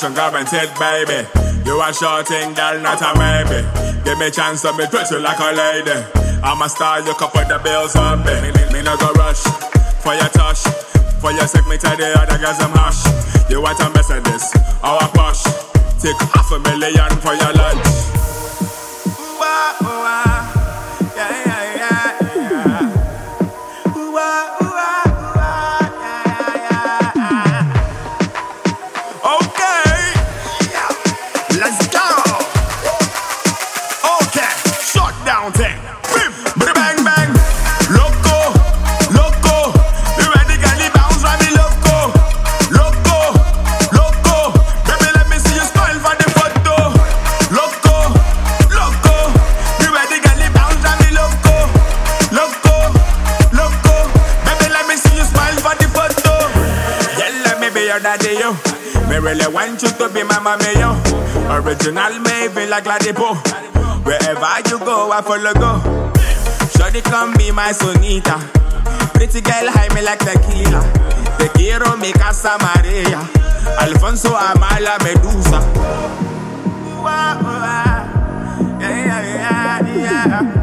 satisfaction guaranteed, baby. You a sure thing, girl, not a maybe. Give me a chance to be treat you like a lady. I'm a star, you can put the bills on me. Me no go rush for your touch. For your sake, me tell the other girls I'm hush. You want a Mercedes or a push? Take $500,000 for your lunch. Ooh, ah, ooh, ah. Yeah, yeah, yeah, yeah. Ooh, ah, ooh, ah, ooh, ah. Yeah, yeah, yeah. Okay, yeah. Let's go. Okay, shut down thing. Bang, bang. Loco, loco. You ready, girl? You bounce on me, loco. Loco, loco. Baby, let me see you smile for the photo. Loco, loco. You ready, girl? You bounce on me, loco. Loco, loco. Baby, let me see you smile for the photo. Yeah, let me be your daddy, yo. Me really want you to be my mommy, yo. Original, maybe like Ladipo. Wherever you go, I follow go. Shawty come be my sonita. Pretty girl, high me like tequila. Te quiero mi casa Maria. Alfonso Amala Medusa. Yeah, yeah, yeah, yeah.